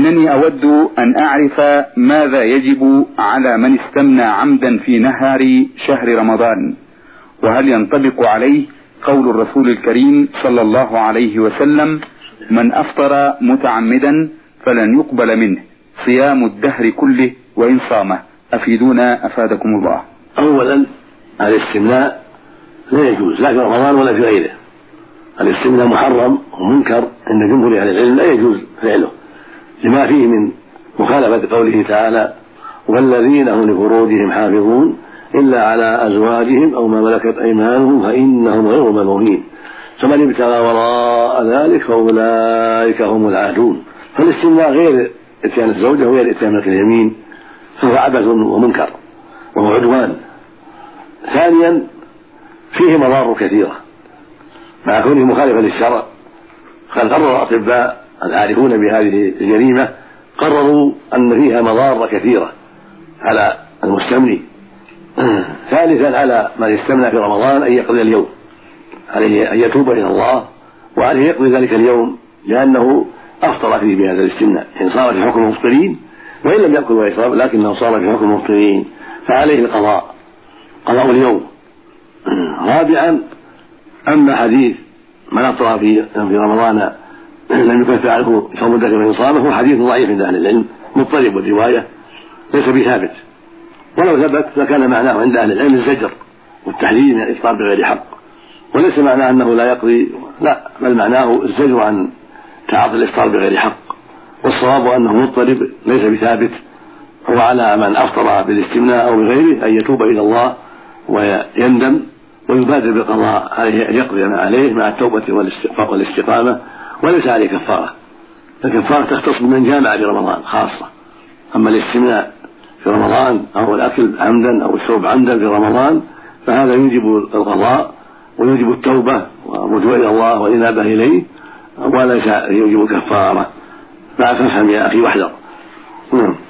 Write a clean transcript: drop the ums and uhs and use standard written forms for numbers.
إنني أود أن أعرف ماذا يجب على من استمنى عمدا في نهار شهر رمضان، وهل ينطبق عليه قول الرسول الكريم صلى الله عليه وسلم: من أفطر متعمدا فلن يقبل منه صيام الدهر كله وإن صامه. أفيدونا أفادكم الله. أولا الاستمناء لا يجوز لا في رمضان ولا في غيره. الاستمناء محرم ومنكر عند جمهور أهل العلم، لا يجوز فعله لما فيه من مخالفة قوله تعالى: والذين هم لفروجهم حافظون إلا على أزواجهم أو ما ملكت أيمانهم فإنهم غير ملومين فمن ابتغى وراء ذلك فأولئك هم العادون. فالاستمناء غير إتيان الزوجة وغير إتيان ملك اليمين، فهو عبث ومنكر وهو عدوان. ثانيا فيه مضار كثيرة مع كونه مخالفا للشرع. قد قرر الأطباء العارفون بهذه الجريمة قرروا أن فيها مضار كثيرة على المستمني. ثالثا على من استمنى في رمضان أن يقضي اليوم، عليه أن يتوب إلى الله وعليه يقضي ذلك اليوم لأنه أفطر فيه بهذا الاستمناء. إن صار في حكم المفطرين وإن لم يأكل ويشرب لكنه صار في حكم المفطرين فعليه القضاء اليوم. رابعا أما حديث من أفطر في رمضان لم يكفر عنه صوم الدهر وإن صامه هو حديث ضعيف عند أهل العلم مضطرب، والرواية ليس بثابت، ولو ثبت لكان معناه عند أهل العلم الزجر والتحذير من الإفطار بغير حق، وليس معناه أنه لا يقضي، لا، بل معناه الزجر عن تعاطي الإفطار بغير حق. والصواب أنه مضطرب ليس بثابت، هو على من أفطر بالاستمناء أو بغيره أن يتوب إلى الله ويندم ويبادر بالقضاء، عليه أن يقضي ما عليه مع التوبة والاستقامة، وليس عليه كفارة. الكفارة تختص بمن جامع في رمضان خاصة. أما الاستمناء في رمضان أو الأكل عمدا أو الشرب عمدا في رمضان فهذا يوجب القضاء ويوجب التوبة والرجوع إلى الله والإنابة إليه، وليس يوجب الكفارة. فافهم يا أخي واحذر.